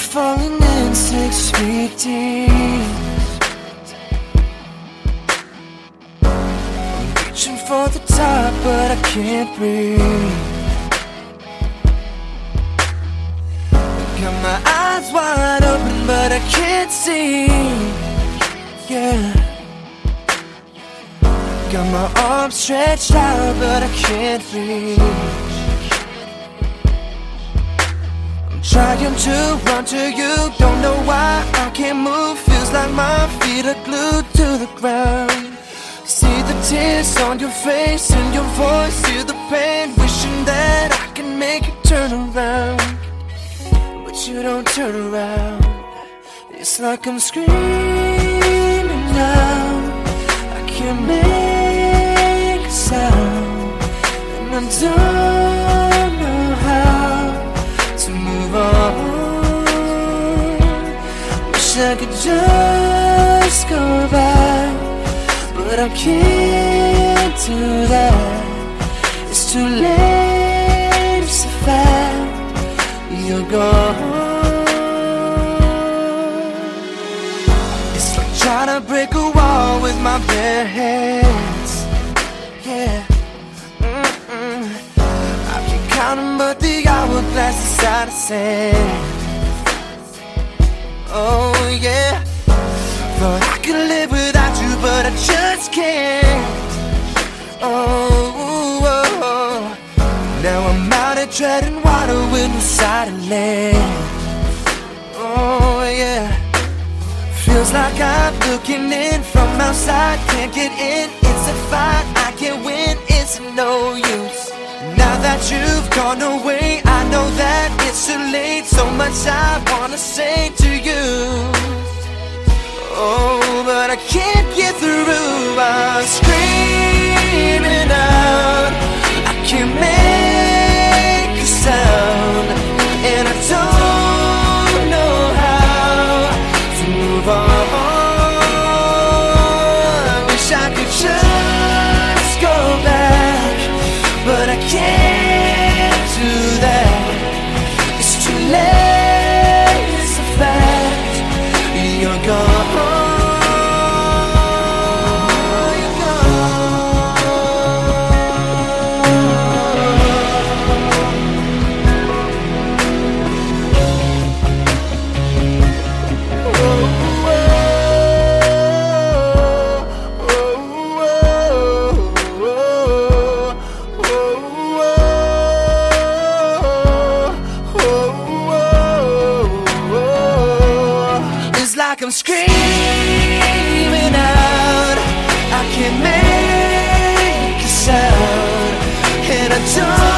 falling in 6 feet deep. I'm reaching for the top, but I can't breathe. Got my eyes wide open, but I can't see. Yeah. Got my arms stretched out, but I can't reach. I'm trying to run to you, don't know why I can't move. Feels like my feet are glued to the ground. See the tears on your face and your voice, hear the pain, wishing that I can make it turn around. But you don't turn around. It's like I'm screaming now, I can't make a sound, and I don't know how to move on. Wish I could just go back, but I can't do that. It's too late, it's a fact, you're gone. It's like trying to break a wall with my bare hands. Yeah. I keep counting, but the hourglass is out of sand. Oh yeah. Thought I could live without you, but I just can't. Oh, now I'm out here treading water with no solid land. Oh yeah. Feels like I'm looking in from outside, can't get in. It's a fight, I can't win, it's no use. Now that you've gone away, I know that it's too late. So much I wanna say to you, oh, but I can't get through. I'm screaming out, I can't make a sound, and I don't know how to move on. Wish I could just go back, but I can't do that. It's too late, it's a fact, you're gone. I'm screaming out, I can't make a sound, and I don't